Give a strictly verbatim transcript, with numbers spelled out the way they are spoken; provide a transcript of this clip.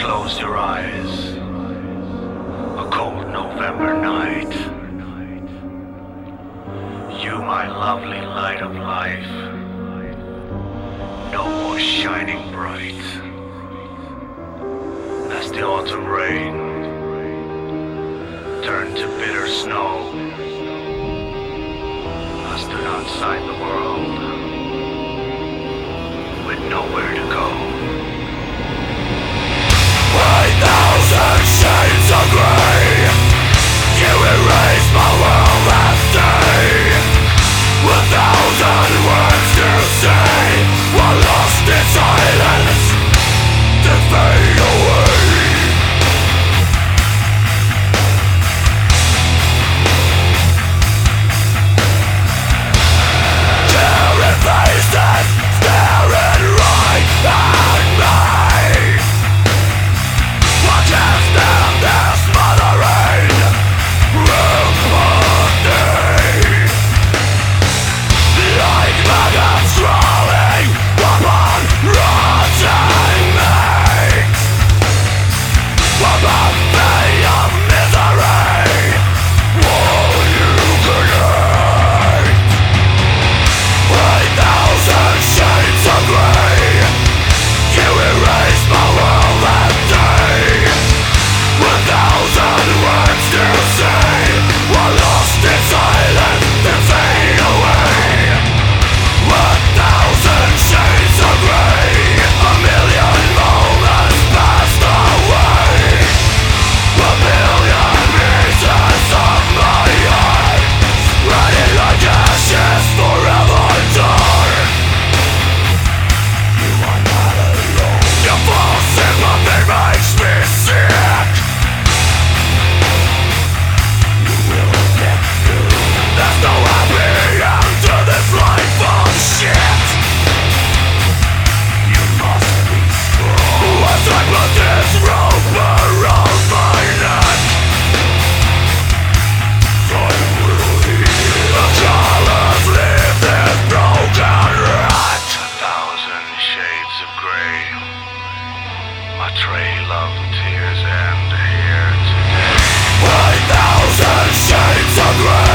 close your eyes. A cold November night. You, my lovely light of life. No more shining bright. As the autumn rain turned to bitter snow, I stood outside the world with nowhere to go. A thousand shades of grey, you erase my world last day. A thousand words to say, while lost in silence, to fade away. Staring faces, staring right at me. Watches them, their smothering empathy. Like maggots crawling upon rotting meat. A buffet of misery, all you can eat. A thousand shades of grey, you erase my world that day. A thousand words to say, while lost in silence, then fade away. A thousand shades of grey, a million moments passed away. A million pieces of my heart, spreading like ashes, forever dark. You are not alone. Your false sympathy makes me sick. You will get through. There's no happy end to this life of shit. You must be strong. As I put this rope around my neck, I will heal. The colors leave this broken wreck. A thousand shades of grey, my trail of tears end here today. A thousand shades of grey.